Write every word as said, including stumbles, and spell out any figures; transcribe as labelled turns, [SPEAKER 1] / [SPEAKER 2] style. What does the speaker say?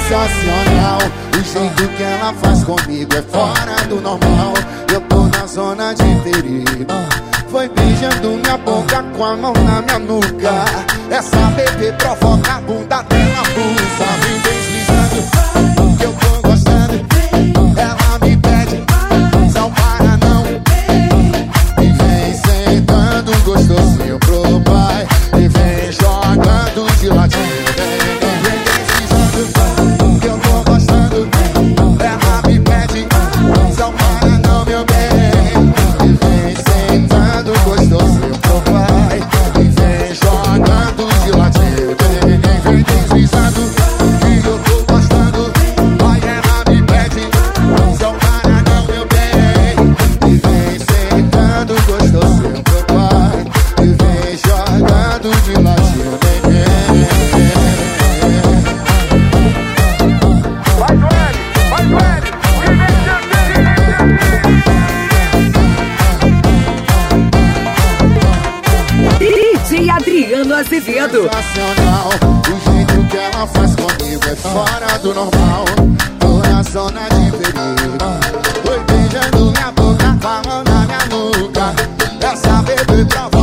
[SPEAKER 1] sensacional. O jeito que ela faz comigo é fora do normal. Eu tô na zona de perigo. Foi beijando minha boca com a mão na minha nuca. Essa bebê provoca a bunda dela, pulsa. Vem deslizando, que eu tô gostando. Ela me pede, não para não. E vem sentando gostosinho pro pai. E vem jogando de ladinho. Vem deslizando, que eu tô gostando. Ela me pede, não para não, meu bem. E vem sentando gostosinho pro pai. E vem jogando de ladinho. Vem deslizando, que eu tô gostando. Vai, ela me pede, não para não, meu bem. E vem sentando gostosinho pro pai. E vem jogando de ladinho.
[SPEAKER 2] Vai, Joelho, vai, Joelho.
[SPEAKER 3] D J Adriano Azevedo.
[SPEAKER 1] Sensacional. O jeito que ela faz comigo é fora do normal. Tô na zona de perigo. Foi beijando minha boca com a mão na minha nuca. Essa bebê prova